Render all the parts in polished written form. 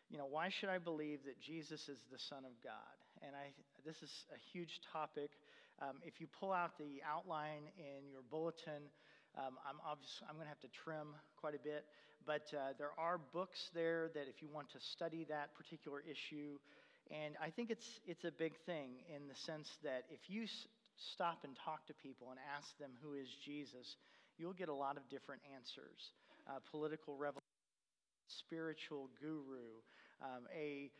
why should I believe that Jesus is the Son of God? And this is a huge topic. If you pull out the outline in your bulletin, I'm going to have to trim quite a bit, but there are books there that if you want to study that particular issue, and I think it's a big thing in the sense that if you stop and talk to people and ask them who is Jesus, you'll get a lot of different answers. Political revolution, spiritual guru, a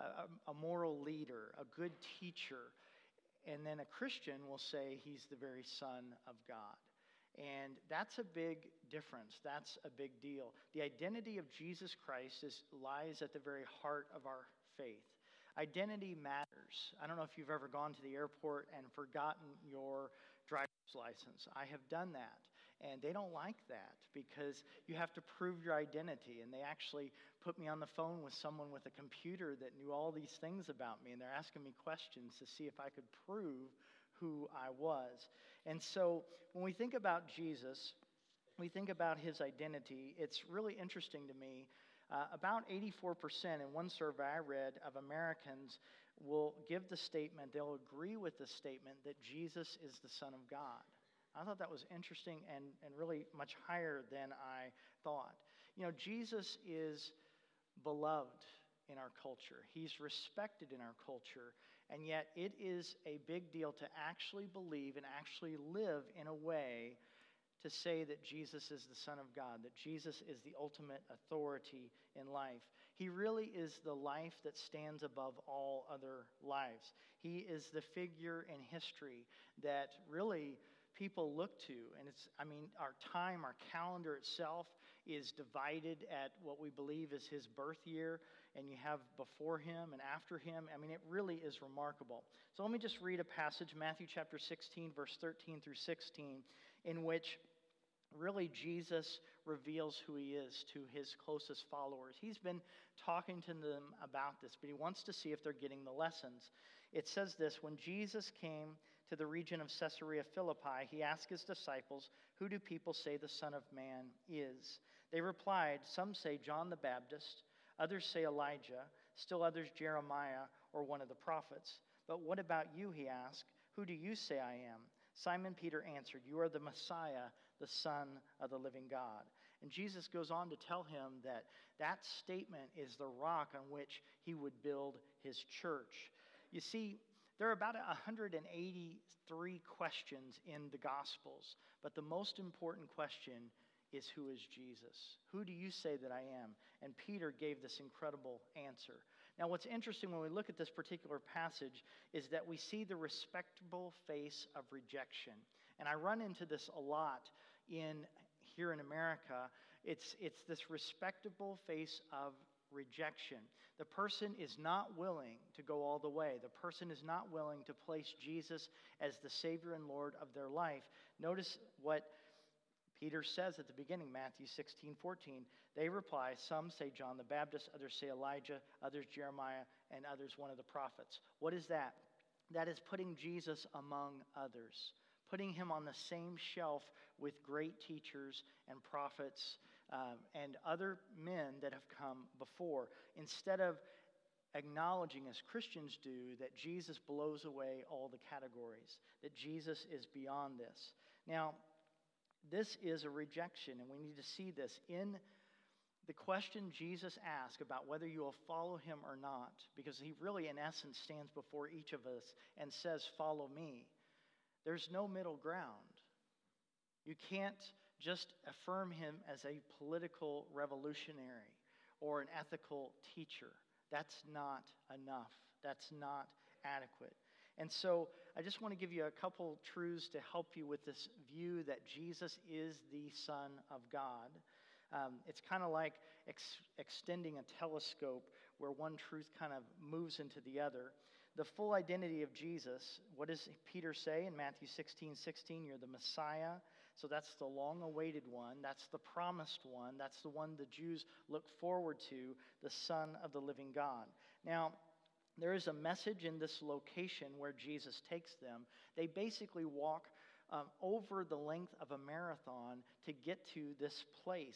moral leader, a good teacher, and then a Christian will say he's the very Son of God. And that's a big difference. That's a big deal. The identity of Jesus Christ lies at the very heart of our faith. Identity matters. I don't know if you've ever gone to the airport and forgotten your driver's license. I have done that. And they don't like that because you have to prove your identity. And they actually put me on the phone with someone with a computer that knew all these things about me. And they're asking me questions to see if I could prove who I was. And so when we think about Jesus, we think about his identity. It's really interesting to me. About 84% in one survey I read of Americans will give the statement, they'll agree with the statement that Jesus is the Son of God. I thought that was interesting and really much higher than I thought. Jesus is beloved in our culture. He's respected in our culture. And yet it is a big deal to actually believe and actually live in a way to say that Jesus is the Son of God, that Jesus is the ultimate authority in life. He really is the life that stands above all other lives. He is the figure in history that really people look to. And our time, our calendar itself is divided at what we believe is his birth year, and you have before him and after him. It really is remarkable. So let me just read a passage, Matthew chapter 16, verse 13 through 16, in which really Jesus reveals who he is to his closest followers. He's been talking to them about this, but he wants to see if they're getting the lessons. It says this: when Jesus came to the region of Caesarea Philippi, he asked his disciples, "Who do people say the Son of Man is?" They replied, "Some say John the Baptist, others say Elijah, still others Jeremiah or one of the prophets. But what about you?" he asked. "Who do you say I am?" Simon Peter answered, "You are the Messiah, the Son of the living God." And Jesus goes on to tell him that statement is the rock on which he would build his church. You see, there are about 183 questions in the Gospels, but the most important question is, who is Jesus? Who do you say that I am? And Peter gave this incredible answer. Now, what's interesting when we look at this particular passage is that we see the respectable face of rejection. And I run into this a lot here in America. It's this respectable face of rejection. The person is not willing to go all the way. The person is not willing to place Jesus as the Savior and Lord of their life. Notice what Peter says at the beginning, Matthew 16:14. They reply, "Some say John the Baptist, others say Elijah, others Jeremiah, and others one of the prophets." What is that? That is putting Jesus among others, putting him on the same shelf with great teachers and prophets and other men that have come before, instead of acknowledging, as Christians do, that Jesus blows away all the categories, that Jesus is beyond this. Now, this is a rejection, and we need to see this in the question Jesus asked about whether you will follow him or not, because he really, in essence, stands before each of us and says, "Follow me." There's no middle ground. You can't just affirm him as a political revolutionary or an ethical teacher. That's not enough. That's not adequate. And so I just want to give you a couple truths to help you with this view that Jesus is the Son of God. It's kind of like extending a telescope where one truth kind of moves into the other. The full identity of Jesus, what does Peter say in Matthew 16:16? You're the Messiah. So that's the long-awaited one. That's the promised one. That's the one the Jews look forward to, the Son of the living God. Now, there is a message in this location where Jesus takes them. They basically walk over the length of a marathon to get to this place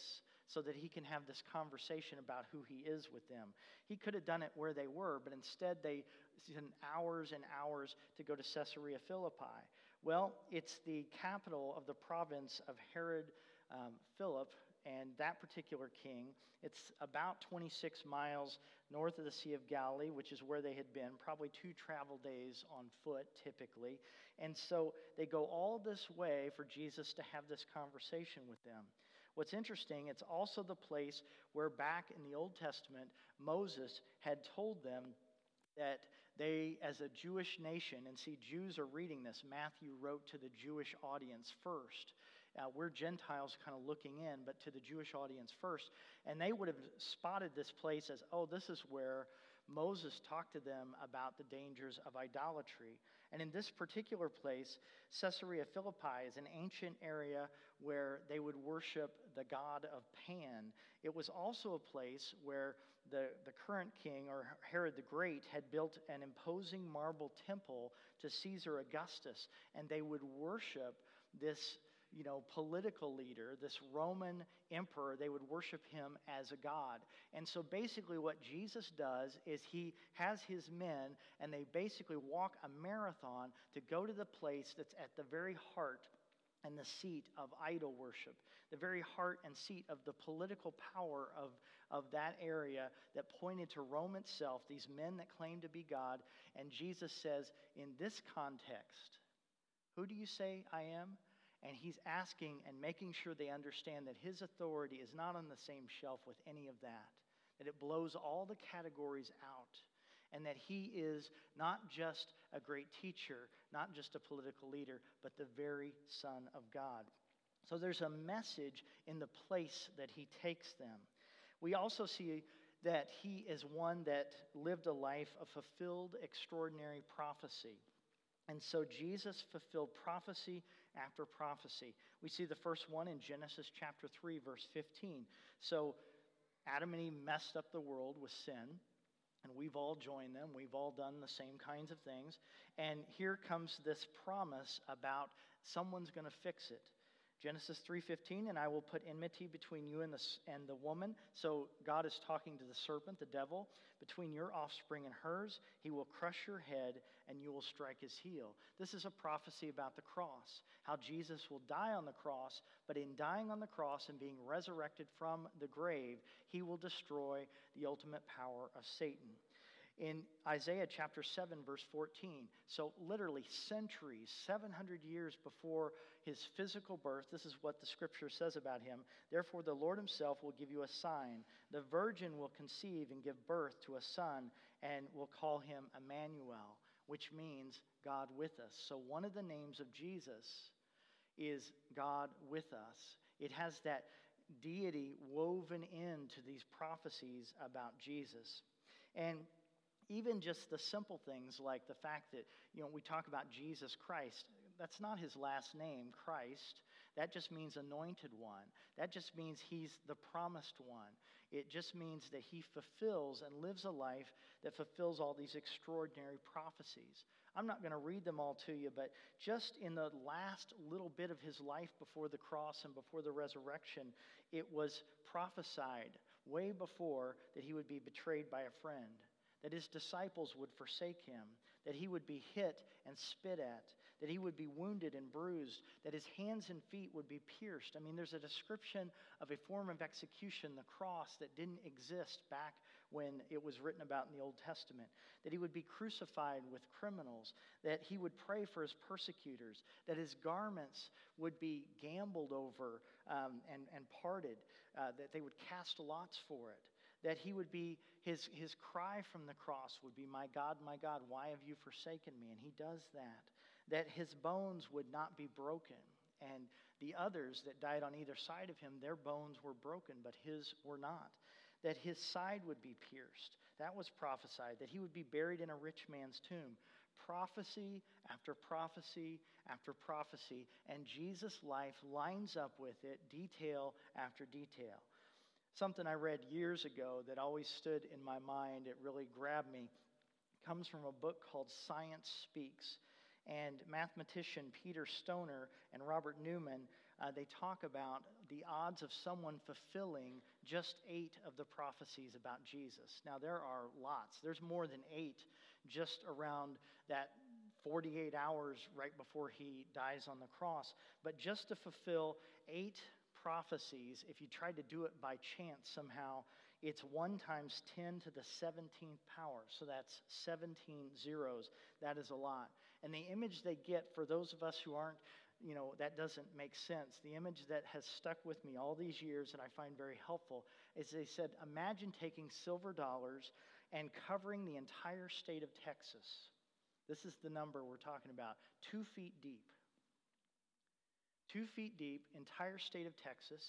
so that he can have this conversation about who he is with them. He could have done it where they were, but instead they spent hours and hours to go to Caesarea Philippi. Well, it's the capital of the province of Herod Philip, and that particular king. It's about 26 miles north of the Sea of Galilee, which is where they had been, probably 2 travel days on foot typically. And so they go all this way for Jesus to have this conversation with them. What's interesting, it's also the place where back in the Old Testament, Moses had told them that they, as a Jewish nation, and see, Jews are reading this. Matthew wrote to the Jewish audience first. We're Gentiles kind of looking in, but to the Jewish audience first. And they would have spotted this place as, oh, this is where Moses talked to them about the dangers of idolatry. And in this particular place, Caesarea Philippi is an ancient area where they would worship the god of Pan. It was also a place where the current king, or Herod the Great, had built an imposing marble temple to Caesar Augustus. And they would worship this political leader, this Roman emperor. They would worship him as a god. And so basically what Jesus does is he has his men, and they basically walk a marathon to go to the place that's at the very heart and the seat of idol worship, the very heart and seat of the political power of that area that pointed to Rome itself, these men that claimed to be God. And Jesus says, in this context, who do you say I am? And he's asking and making sure they understand that his authority is not on the same shelf with any of that it blows all the categories out, and that he is not just a great teacher, not just a political leader, but the very Son of God. So there's a message in the place that he takes them. We also see that he is one that lived a life of fulfilled extraordinary prophecy. And so Jesus fulfilled prophecy after prophecy. We see the first one in Genesis chapter 3, verse 15. So Adam and Eve messed up the world with sin, and we've all joined them. We've all done the same kinds of things. And here comes this promise about someone's going to fix it. Genesis 3:15, and I will put enmity between you and the woman. So God is talking to the serpent, the devil. Between your offspring and hers, he will crush your head, and you will strike his heel. This is a prophecy about the cross, how Jesus will die on the cross, but in dying on the cross and being resurrected from the grave, he will destroy the ultimate power of Satan. In Isaiah chapter 7, verse 14, so literally centuries, 700 years before his physical birth, this is what the scripture says about him. Therefore, the Lord himself will give you a sign. The virgin will conceive and give birth to a son, and will call him Emmanuel, which means God with us. So one of the names of Jesus is God with us. It has that deity woven into these prophecies about Jesus. And even just the simple things like the fact that, we talk about Jesus Christ. That's not his last name, Christ. That just means anointed one. That just means he's the promised one. It just means that he fulfills and lives a life that fulfills all these extraordinary prophecies. I'm not going to read them all to you, but just in the last little bit of his life before the cross and before the resurrection, it was prophesied way before that he would be betrayed by a friend, that his disciples would forsake him, that he would be hit and spit at, that he would be wounded and bruised, that his hands and feet would be pierced. I mean, there's a description of a form of execution, the cross, that didn't exist back when it was written about in the Old Testament, that he would be crucified with criminals, that he would pray for his persecutors, that his garments would be gambled over and parted, that they would cast lots for it, that he would be, his cry from the cross would be, my God, why have you forsaken me? And he does that his bones would not be broken. And the others that died on either side of him, their bones were broken, but his were not. That his side would be pierced. That was prophesied. That he would be buried in a rich man's tomb. Prophecy after prophecy after prophecy. And Jesus' life lines up with it, detail after detail. Something I read years ago that always stood in my mind, it really grabbed me, comes from a book called Science Speaks. And mathematician Peter Stoner and Robert Newman they talk about the odds of someone fulfilling just 8 of the prophecies about Jesus. Now, there are lots. There's more than 8 just around that 48 hours right before he dies on the cross. But just to fulfill 8 prophecies, if you tried to do it by chance somehow, it's 1 times 10 to the 17th power. So that's 17 zeros. That is a lot. And the image they get, for those of us who aren't, that doesn't make sense, the image that has stuck with me all these years and I find very helpful is they said, imagine taking silver dollars and covering the entire state of Texas. This is the number we're talking about, 2 feet deep. 2 feet deep, entire state of Texas.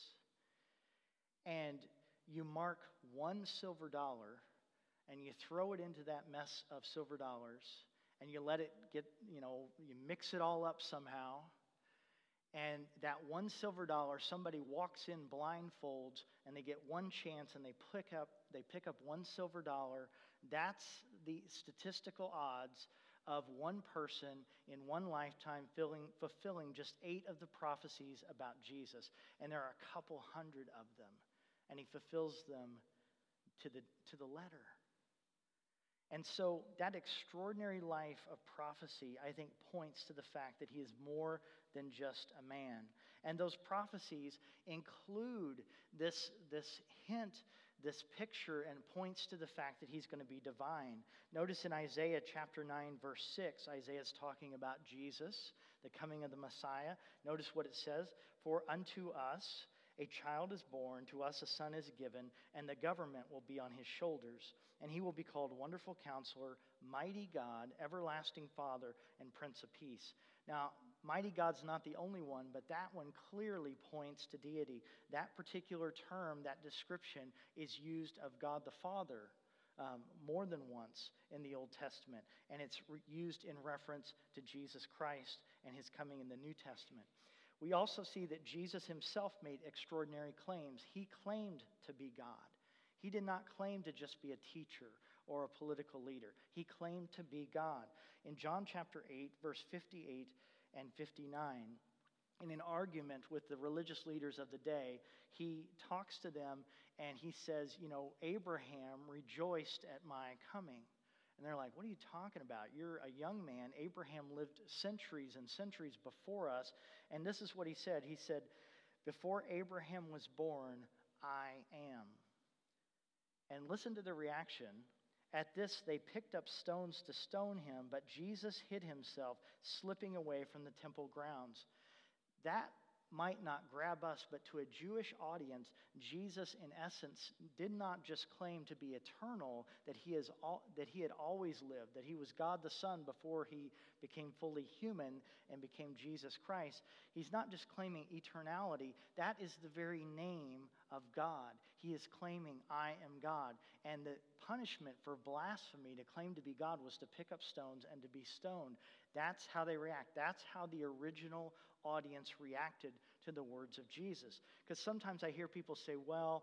And you mark 1 silver dollar and you throw it into that mess of silver dollars and you let it get, you mix it all up somehow. And that 1 silver dollar, somebody walks in blindfolds and they get 1 chance and they pick up 1 silver dollar. That's the statistical odds of 1 person in 1 lifetime fulfilling just 8 of the prophecies about Jesus. And there are a couple hundred of them. And he fulfills them to the letter. And so that extraordinary life of prophecy, I think, points to the fact that he is more than just a man. And those prophecies include this hint, this picture, and points to the fact that he's going to be divine. Notice in Isaiah chapter 9, verse 6, Isaiah is talking about Jesus, the coming of the Messiah. Notice what it says, "For unto us a child is born, to us a son is given, and the government will be on his shoulders. And he will be called Wonderful Counselor, Mighty God, Everlasting Father, and Prince of Peace." Now, Mighty God's not the only one, but that one clearly points to deity. That particular term, that description, is used of God the Father more than once in the Old Testament. And it's used in reference to Jesus Christ and his coming in the New Testament. We also see that Jesus himself made extraordinary claims. He claimed to be God. He did not claim to just be a teacher or a political leader. He claimed to be God. In John chapter 8, verse 58 and 59, in an argument with the religious leaders of the day, he talks to them and he says, Abraham rejoiced at my coming. And they're like, what are you talking about? You're a young man. Abraham lived centuries and centuries before us. And this is what he said. He said, before Abraham was born, I am. And listen to the reaction. At this, they picked up stones to stone him, but Jesus hid himself, slipping away from the temple grounds. That might not grab us, but to a Jewish audience, Jesus, in essence, did not just claim to be eternal, that he had always lived, that he was God the Son before he became fully human and became Jesus Christ. He's not just claiming eternality. That is the very name of God. He is claiming, I am God. And the punishment for blasphemy, to claim to be God, was to pick up stones and to be stoned. That's how they react. That's how the original audience reacted to the words of Jesus. Because sometimes I hear people say, well,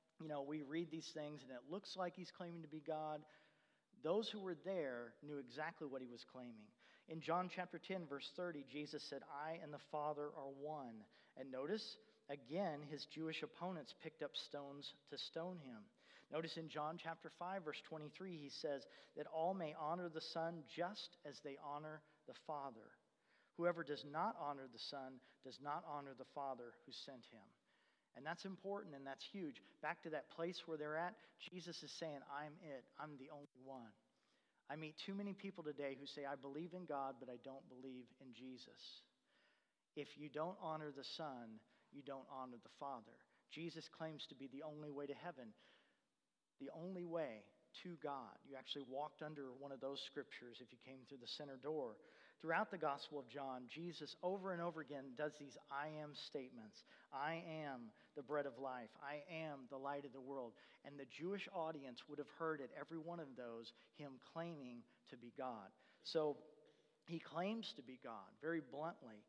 we read these things and it looks like he's claiming to be God. Those who were there knew exactly what he was claiming. In John chapter 10, verse 30, Jesus said, I and the Father are one. And notice, again, his Jewish opponents picked up stones to stone him. Notice in John chapter 5, verse 23, he says that all may honor the Son just as they honor the Father. Whoever does not honor the Son does not honor the Father who sent him. And that's important and that's huge. Back to that place where they're at, Jesus is saying, I'm it. I'm the only one. I meet too many people today who say, I believe in God, but I don't believe in Jesus. If you don't honor the Son, you don't honor the Father. Jesus claims to be the only way to heaven, the only way to God. You actually walked under one of those scriptures if you came through the center door. Throughout the Gospel of John, Jesus over and over again does these I am statements. I am the bread of life. I am the light of the world. And the Jewish audience would have heard at every one of those him claiming to be God. So he claims to be God very bluntly.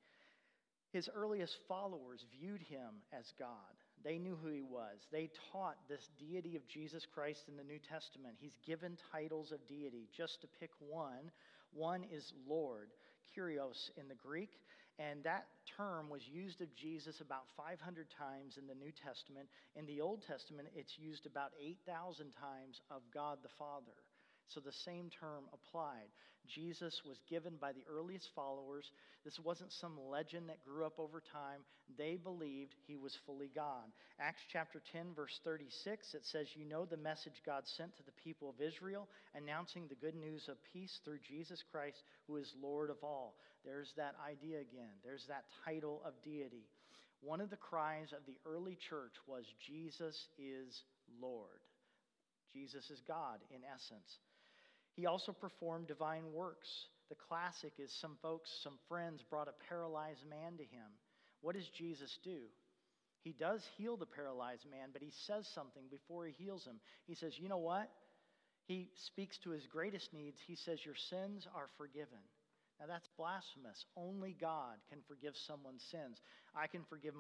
His earliest followers viewed him as God. They knew who he was. They taught this deity of Jesus Christ in the New Testament. He's given titles of deity. Just to pick one is Lord, Kyrios in the Greek, And that term was used of Jesus about 500 times in the New Testament. In the Old Testament, it's used about 8,000 times of God the Father. So the same term applied. Jesus was given by the earliest followers. This wasn't some legend that grew up over time. They believed he was fully God. Acts chapter 10, verse 36, it says, "You know the message God sent to the people of Israel, announcing the good news of peace through Jesus Christ, who is Lord of all." There's that idea again. There's that title of deity. One of the cries of the early church was, "Jesus is Lord." Jesus is God in essence. He also performed divine works. The classic is some friends brought a paralyzed man to him. What does Jesus do? He does heal the paralyzed man, but he says something before he heals him. He says, you know what? He speaks to his greatest needs. He says, your sins are forgiven. Now that's blasphemous. Only God can forgive someone's sins. I can forgive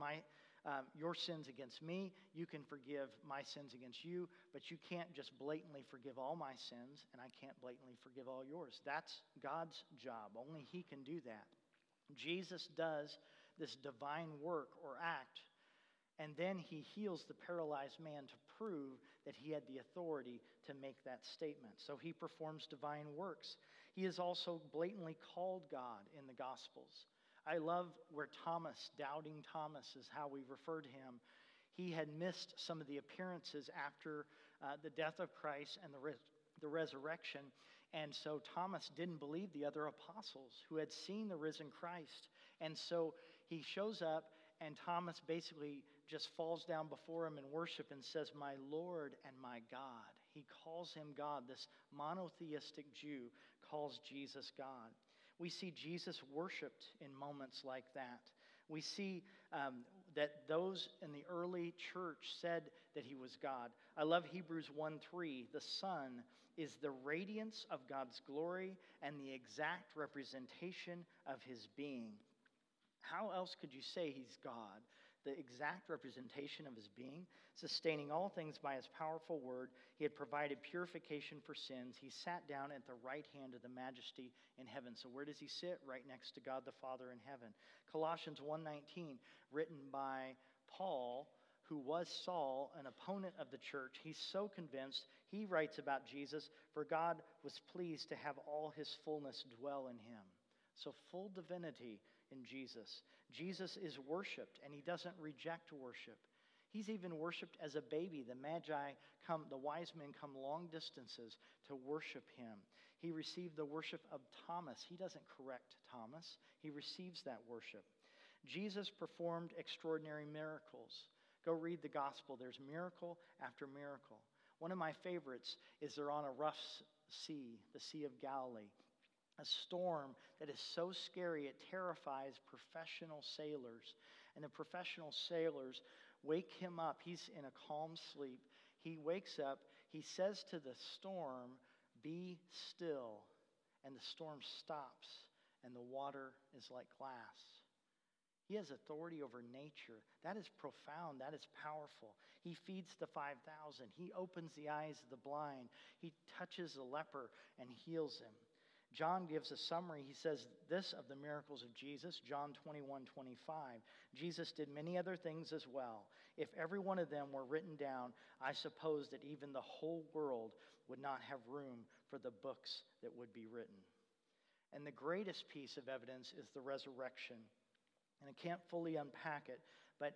your sins against me. You can forgive my sins against you, but you can't just blatantly forgive all my sins, and I can't blatantly forgive all yours. That's God's job. Only he can do that. Jesus does this divine work or act, and then he heals the paralyzed man to prove that he had the authority to make that statement. So he performs divine works. He is also blatantly called God in the Gospels. I love where Thomas, doubting Thomas is how we refer to him. He had missed some of the appearances after the death of Christ and the resurrection. And so Thomas didn't believe the other apostles who had seen the risen Christ. And so he shows up, and Thomas basically just falls down before him in worship and says, "My Lord and my God." He calls him God. This monotheistic Jew calls Jesus God. We see Jesus worshiped in moments like that. We see that those in the early church said that he was God. I love Hebrews 1:3. The Son is the radiance of God's glory and the exact representation of his being. How else could you say he's God? The exact representation of his being, sustaining all things by his powerful word. He had provided purification for sins. He sat down at the right hand of the majesty in heaven. So where does he sit? Right next to God the Father in heaven. Colossians 1:19, written by Paul, who was Saul, an opponent of the church. He's so convinced, he writes about Jesus, "For God was pleased to have all his fullness dwell in him." So full divinity in Jesus. Jesus is worshiped, and he doesn't reject worship. He's even worshiped as a baby. The wise men come long distances to worship him. He received the worship of Thomas. He doesn't correct Thomas. He receives that worship. Jesus performed extraordinary miracles. Go read the gospel. There's miracle after miracle. One of my favorites is they're on a rough sea, the Sea of Galilee. A storm that is so scary it terrifies professional sailors. And the professional sailors wake him up. He's in a calm sleep. He wakes up. He says to the storm, "Be still." And the storm stops, and the water is like glass. He has authority over nature. That is profound. That is powerful. He feeds the 5,000. He opens the eyes of the blind. He touches the leper and heals him. John gives a summary. He says this of the miracles of Jesus, John 21:25. Jesus did many other things as well. If every one of them were written down, I suppose that even the whole world would not have room for the books that would be written. And the greatest piece of evidence is the resurrection. And I can't fully unpack it, but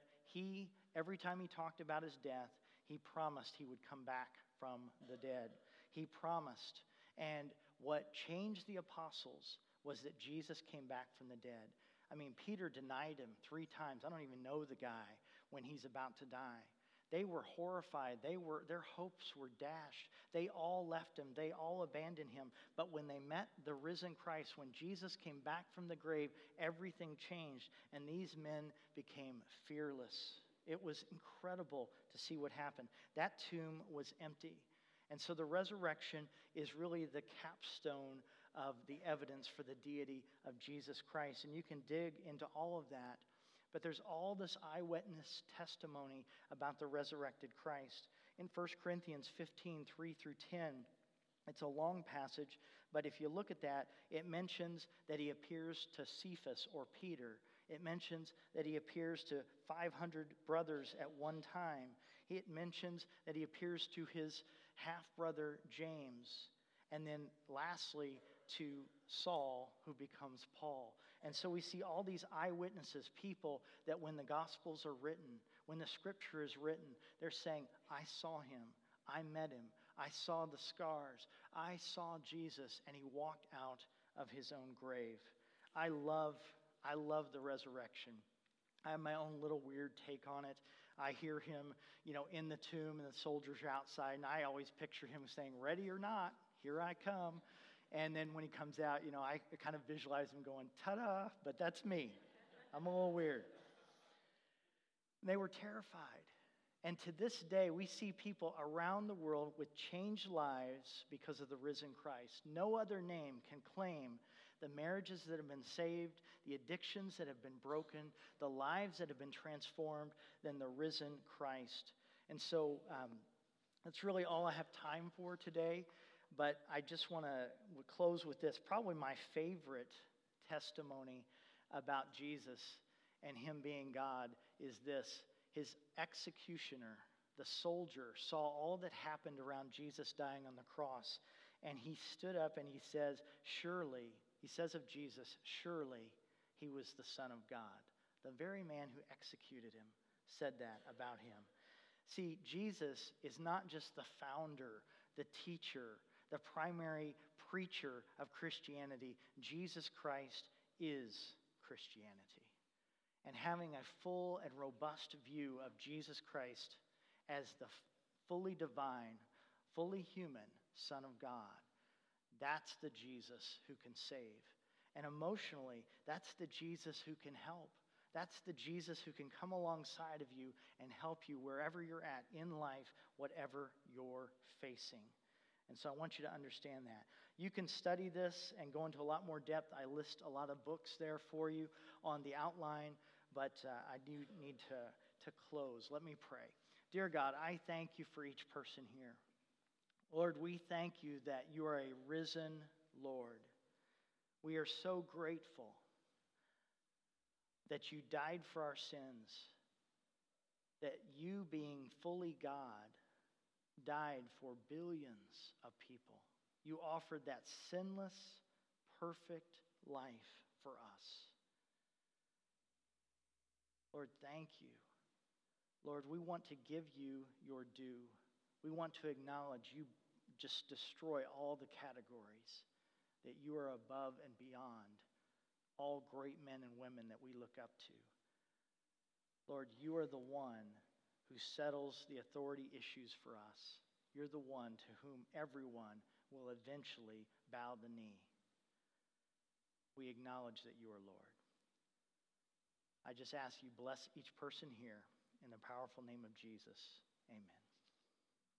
every time he talked about his death, he promised he would come back from the dead. He promised. And what changed the apostles was that Jesus came back from the dead. I mean, Peter denied him 3 times. I don't even know the guy when he's about to die. They were horrified. Their hopes were dashed. They all left him. They all abandoned him. But when they met the risen Christ, when Jesus came back from the grave, everything changed, and these men became fearless. It was incredible to see what happened. That tomb was empty. And so the resurrection is really the capstone of the evidence for the deity of Jesus Christ. And you can dig into all of that. But there's all this eyewitness testimony about the resurrected Christ. In 1 Corinthians 15:3-10, it's a long passage, but if you look at that, it mentions that he appears to Cephas or Peter. It mentions that he appears to 500 brothers at one time. It mentions that he appears to his half-brother James. And then lastly, to Saul, who becomes Paul. And so we see all these eyewitnesses, people that when the Gospels are written, when the Scripture is written, they're saying, I saw him, I met him, I saw the scars, I saw Jesus, and he walked out of his own grave. I love the resurrection. I have my own little weird take on it. I hear him, in the tomb, and the soldiers are outside, and I always picture him saying, ready or not, here I come. And then when he comes out, I kind of visualize him going, ta-da, but that's me. I'm a little weird. And they were terrified. And to this day, we see people around the world with changed lives because of the risen Christ. No other name can claim the marriages that have been saved, the addictions that have been broken, the lives that have been transformed than the risen Christ. And so that's really all I have time for today. But I just want to close with this. Probably my favorite testimony about Jesus and him being God is this. His executioner, the soldier, saw all that happened around Jesus dying on the cross. And he stood up and he says, surely, he says of Jesus, surely he was the Son of God. The very man who executed him said that about him. See, Jesus is not just the founder, the teacher, the primary preacher of Christianity. Jesus Christ is Christianity. And having a full and robust view of Jesus Christ as the fully divine, fully human Son of God, that's the Jesus who can save. And emotionally, that's the Jesus who can help. That's the Jesus who can come alongside of you and help you wherever you're at in life, whatever you're facing. And so I want you to understand that. You can study this and go into a lot more depth. I list a lot of books there for you on the outline, but I do need to close. Let me pray. Dear God, I thank you for each person here. Lord, we thank you that you are a risen Lord. We are so grateful that you died for our sins, that you being fully God died for billions of people. You offered that sinless, perfect life for us. Lord, thank you. Lord, we want to give you your due. We want to acknowledge you just destroy all the categories, that you are above and beyond all great men and women that we look up to. Lord, you are the one who settles the authority issues for us. You're the one to whom everyone will eventually bow the knee. We acknowledge that you are Lord. I just ask you bless each person here in the powerful name of Jesus. Amen.